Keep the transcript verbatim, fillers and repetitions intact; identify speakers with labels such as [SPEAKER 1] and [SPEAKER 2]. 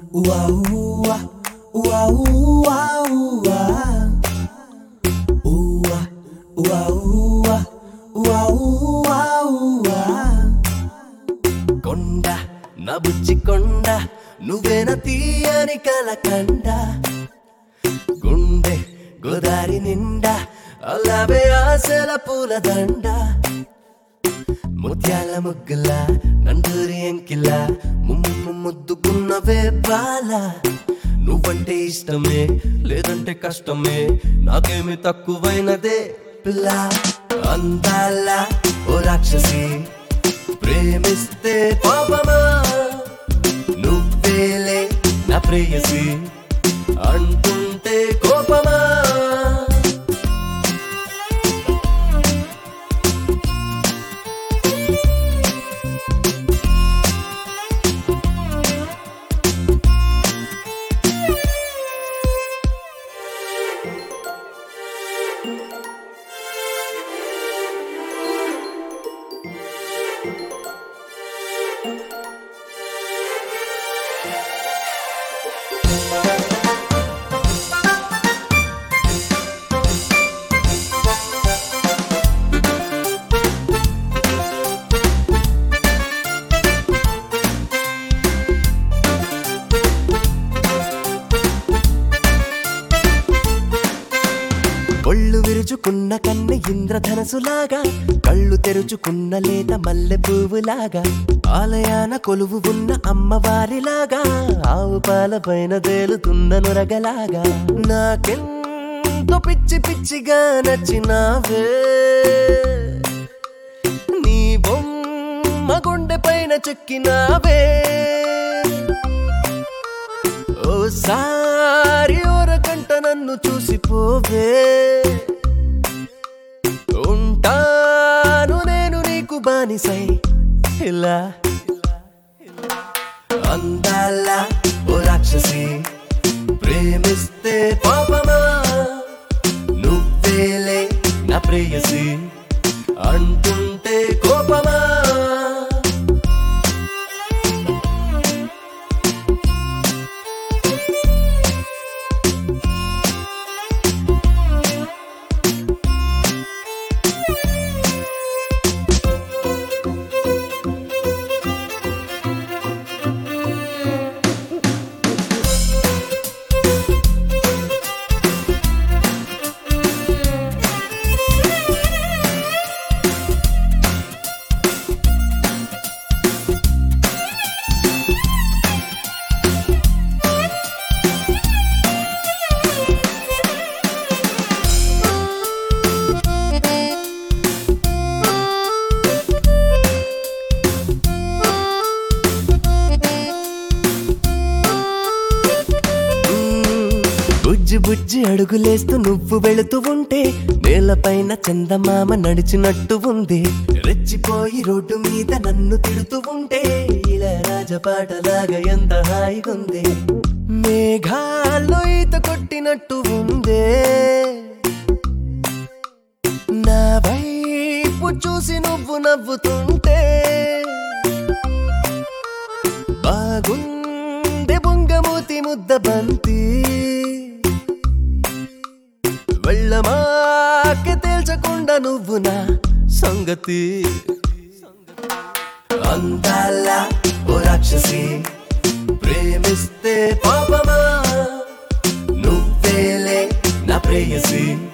[SPEAKER 1] Ua ua ua ua ua ua ua ua ua ua ua కొండ నా బుచ్చి కొండ నువ్వేనా తీయని కలకండ గుండె గోదారి నిండా అలావే ఆశల పూలదండ ముత్యాల ముగ్గుల నందూరి ఎంకిల ముమ్ము ముద్దుకున్నవే బాల నువ్వంటే ఇష్టమే లేదంటే కష్టమే నాకేమి తక్కువైనదే పిల్ల అందాల ఓ రాక్షసి ప్రేమిస్తే పాపమా నువ్వేలే నా ప్రేయసి అంటుంటే కోపమా ఒళ్ళు విరుచుకున్న కన్నె ఇంద్రధనసులాగా కళ్ళు తెరుచుకున్న లేత మల్లె పువ్వులాగా ఆలయాన కొలువు ఉన్న అమ్మవారిలాగా ఆవు పాల పైన తేలుతున్న నురగలాగా నాకెంతో పిచ్చి పిచ్చిగా నచ్చినావే నీ బొమ్మ గుండె పైన చెక్కినావే ఓసారి ఓరకంట నన్ను చూసిపోవే ఉంటాను నేను నీకు బానిసై ఇలా అందాల ఓ రాక్షసి ప్రేమిస్తే పాపమా నువ్వేలే నా ప్రేయసి అంటుంటే కోపమా బుజ్జి బుజ్జి అడుగులేస్తూ నువ్వు వెళుతూ ఉంటే నేలపైన చందమామ నడిచినట్టు ఉంది రెచ్చిపోయి రోడ్డు మీద నన్ను తిడుతూ ఉంటే ఇలా రాజపాటలాగా ఎంత హాయిగుంది మేఘాల్లో ఈత కొట్టినట్టు ఉందే నా వైపు చూసి నువ్వు నవ్వుతుంటే బాగుంది బొంగమూతి ముద్ద బంతి వెళ్ళమాకే తేల్చకుండా నువ్వు నా సంగతి అందాల ఓ రాక్షసి ప్రేమిస్తే పాపమా నువ్వేలే నా ప్రేయసి